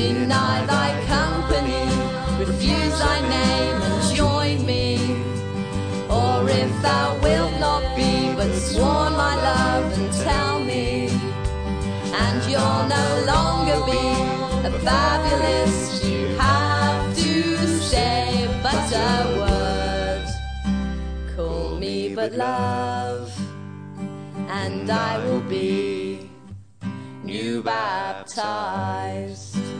Deny thy company, refuse thy name and join me. Or if thou wilt not be, but sworn my love and tell me, and you'll no longer be a fabulist, you have to say but a word. Call me but love, and I will be new baptized.